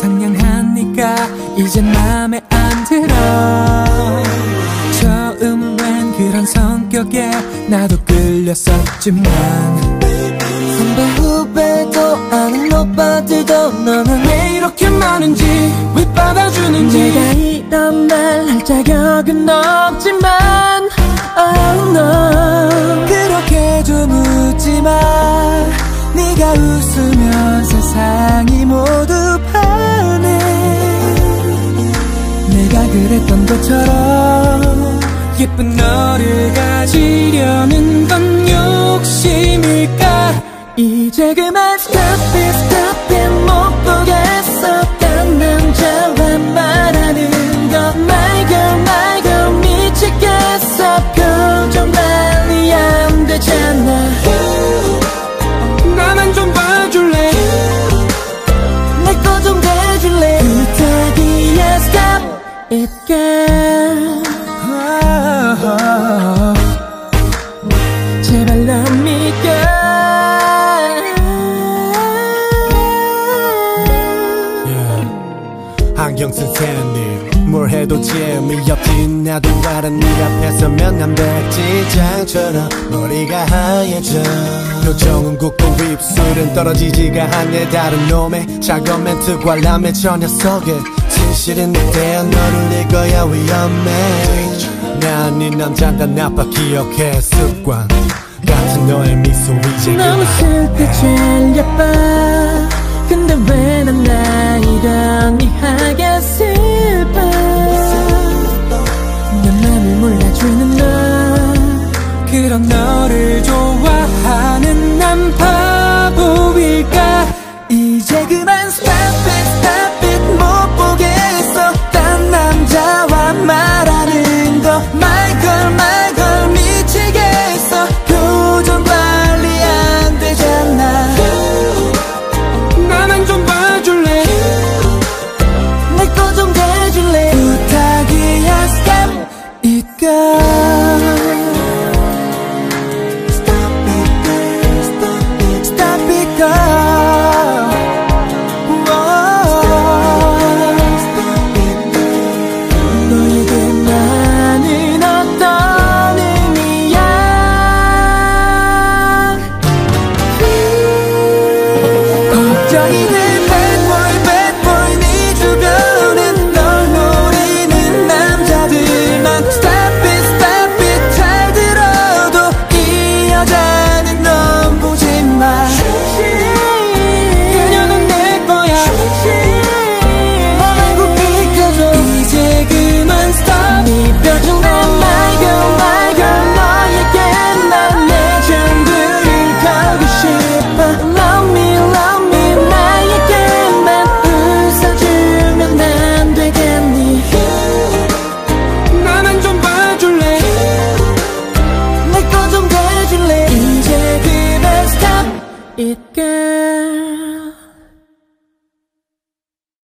상냥한 네가 이젠 맘에 안 들어. 처음 웬 그런 성격에 나도 끌렸었지만 선배 후배도 아는 오빠들도 너는 왜 이렇게 많은지 왜 받아주는지. 내가 이런 말 할 자격은 없지만 oh no 그렇게 좀 웃지마. 네가 웃으면 세상이 모두 반해. 내가 그랬던 것처럼 예쁜 너를 가지려는 건 욕심일까. 이제 그만 stop it stop it 못 보겠어. 딴 남자와 말하는 거 my girl my girl 미치겠어. 걱정 관리 안 되잖아. 나만 좀 봐줄래. 내 거 좀 대줄래. 부탁이야 stop it girl. 제발 let me go. 안경 쓴 샌들 뭘 해도 재미없지. 나도 알아 네 앞에 서면 난 백지장처럼 머리가 하얘져. 표정은 굽고 입술은 떨어지지가 않네. 다른 놈의 작은 멘트 관람해 저 녀석의 진실은 이때야 너를 읽어야 위험해. 난 네 남잔다 나빠 기억해. 습관 같은 너의 미소 이제 너무 슬퍼 제일 예뻐. 근데 왜 난